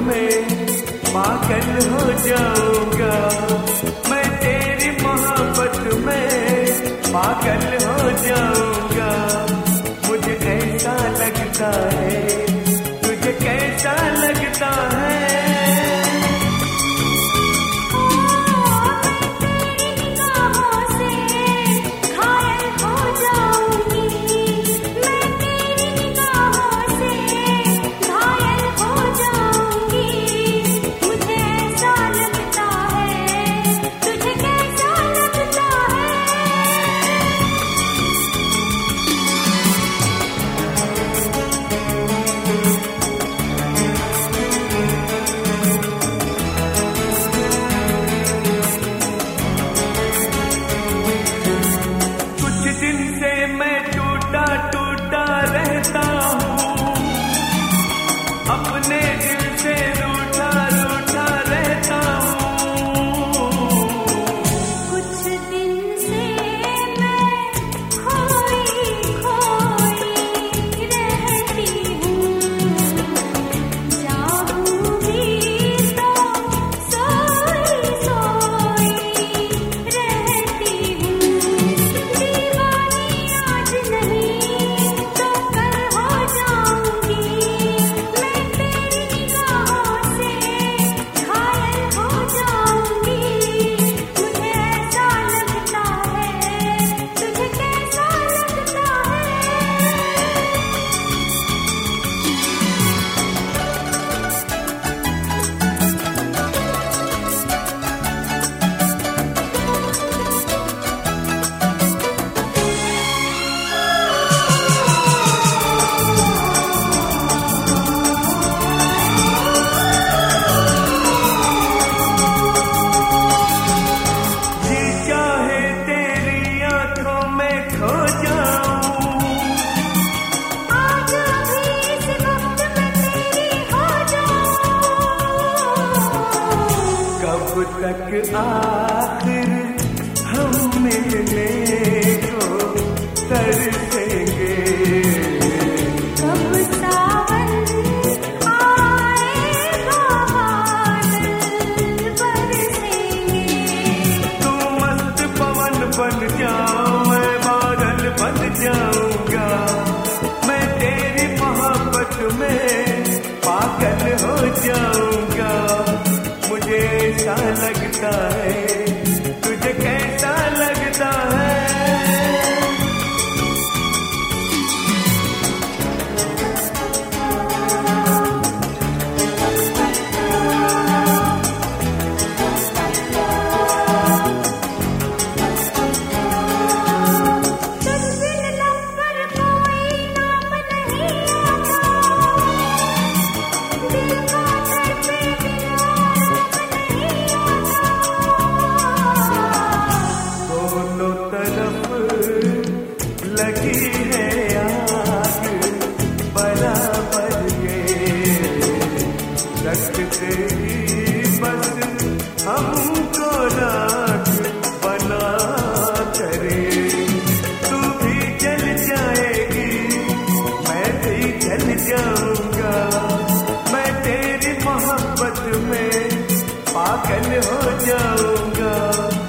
में पागल हो जाऊंगा, मैं तेरी मोहब्बत में पागल हो जाऊंगा। मुझे ऐसा लगता है, तुझे कैसा लगता है? मैं टूटा टूटा रहता हूँ, अपने दिल से रूठा रूठा रहता हूँ। कुछ दिन से मैं खोई खोई रहती हूँ, जागूंगी तो सोई सोई रहती हूँ। कब तक आखिर हम मिलने को तरसेंगे? कब सावन आएगा बादल बरसेंगे? तू मस्त पवन बन जाओ, मैं बादल बन जाऊंगा। मैं तेरी मोहब्बत में पागल हो जाऊंगा। मुझे ऐसा लगता है, तुझे कैसा लगता है? लगी है आग बराबर ये, रखते ही बस हमको राख बना करे। तू भी जल जाएगी, मैं भी जल जाऊंगा। मैं तेरी मोहब्बत में पागल हो जाऊंगा।